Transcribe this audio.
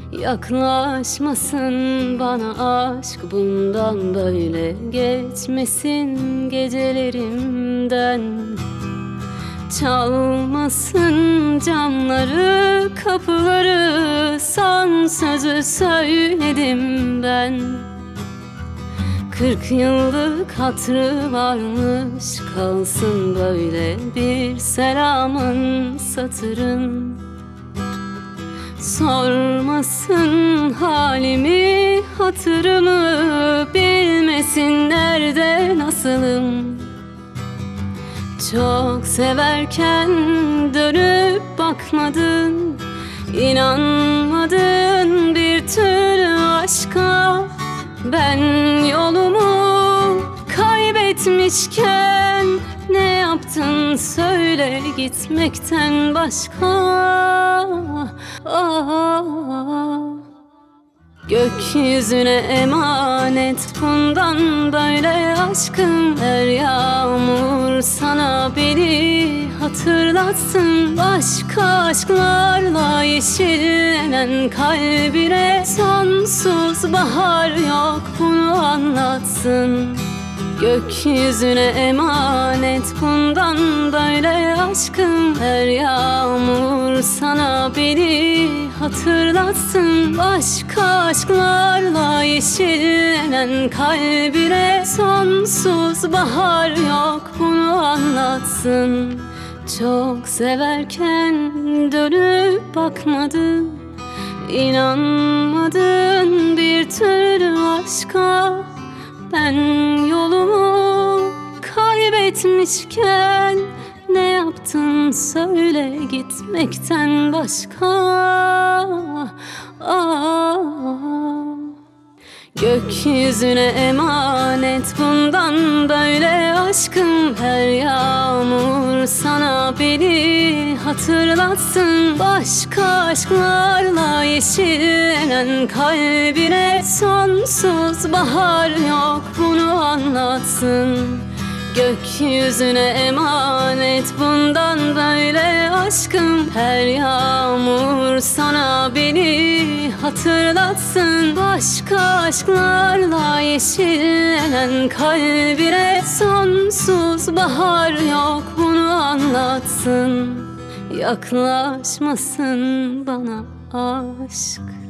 Yaklaşmasın bana aşk, bundan böyle geçmesin gecelerimden. Çalmasın camları, kapıları, son sözü söyledim ben. 40 yıllık hatırı varmış, kalsın böyle bir selamın satırın. Sormasın halimi, hatırımı, bilmesin nerede nasılım. Çok severken dönüp bakmadın, İnanmadın bir türlü aşka. Ben yolumu kaybetmişken ne yaptın söyle gitmekten başka. Gökyüzüne emanet bundan böyle aşkım. Her yağmur sana beni hatırlatsın. Başka aşklarla yeşillenen kalbine sonsuz bahar yok, bunu anlatsın. Gökyüzüne emanet bundan böyle aşkım. Her yağmur sana beni hatırlatsın. Başka aşklarla yeşillenen kalbine sonsuz bahar yok, bunu anlatsın. Çok severken dönüp bakmadın, İnanmadın bir türlü aşka. Ben yolumu kaybetmişken ne yaptın söyle gitmekten başka. Gökyüzüne emanet bundan böyle aşkım. Her yağmur sana beni hatırlatsın. Başka aşklarla yeşillenen kalbine sonsuz bahar yok, bunu anlatsın. Gökyüzüne emanet bundan böyle aşkım. Her yağmur sana beni hatırlatsın. Başka aşklarla yeşillenen kalbine sonsuz bahar yok, bunu anlatsın. Yaklaşmasın bana aşk.